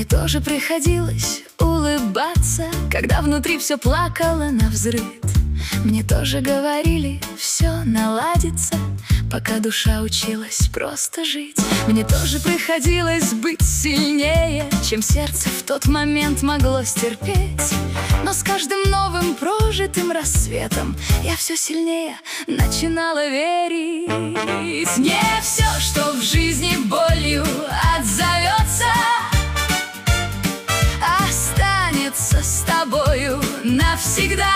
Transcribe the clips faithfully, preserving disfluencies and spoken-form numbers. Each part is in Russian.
тоже приходилось улыбаться, когда внутри все плакало навзрыд. Мне тоже говорили, все наладится, пока душа училась просто жить. Мне тоже приходилось быть сильнее, чем сердце в тот момент могло стерпеть. Но с каждым новым прожитым рассветом я все сильнее начинала верить. Не все, что в жизни болью отзовется, останется с тобою навсегда.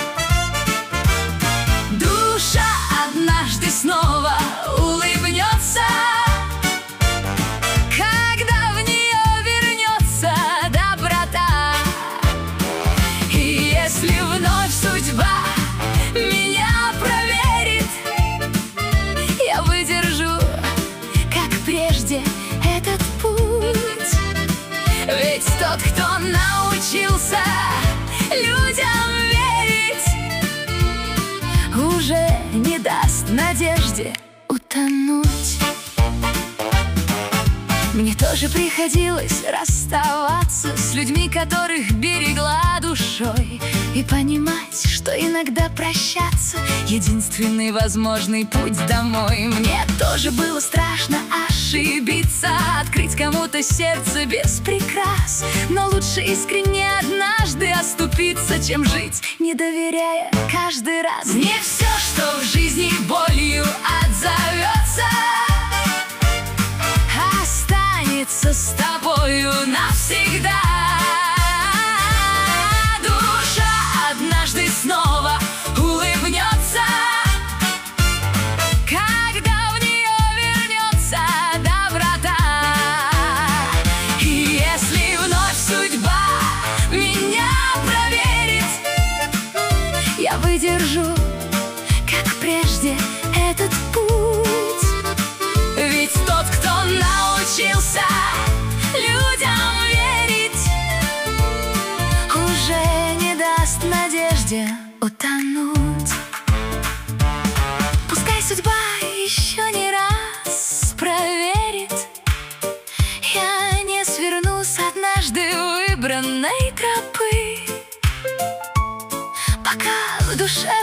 Душа однажды снова улыбнется, когда в нее вернется доброта. И если вновь судьба меня проверит, я выдержу, как прежде, этот путь. Ведь тот, кто научился людям верить, уже не даст надежде утонуть. Мне тоже приходилось расставаться с людьми, которых берегла душой, и понимать, что иногда прощаться — единственный возможный путь домой. Мне тоже было страшно ошибиться, открыть кому-то сердце без прикрас. Но лучше искренне однажды оступиться, чем жить, не доверяя каждый раз. Не все, что в жизни болью отзовется, останется с тобою навсегда. Душа однажды снова улыбнется, когда в нее вернется доброта. И если вновь судьба меня проверит, я выдержу, как прежде, этот путь. Ведь тот, кто научился людям верить, уже не даст надежде утонуть. Пускай судьба еще не раз проверит, я не сверну с однажды выбранной тропы, пока в душе